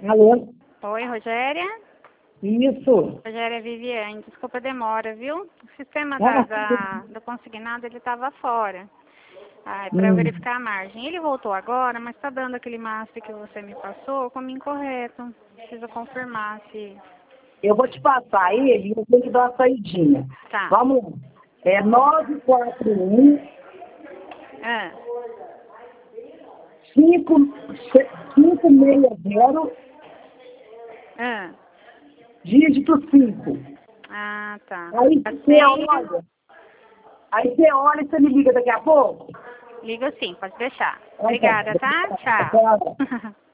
Alô? Oi, Rogéria? Isso. Rogéria Viviane, desculpa a demora, viu? O sistema Ah, do consignado, ele estava fora. Para eu verificar a margem. Ele voltou agora, mas está dando aquele MASP que você me passou como incorreto. Preciso confirmar se... eu vou te passar ele e eu tenho que dar uma saidinha. Tá. Vamos lá. É 941 Ah, 560 ah. dígito 5. Ah, tá. Aí A você senha? olha e você me liga daqui a pouco. Liga sim, pode deixar. Então, Obrigada, tá? tá. Tchau.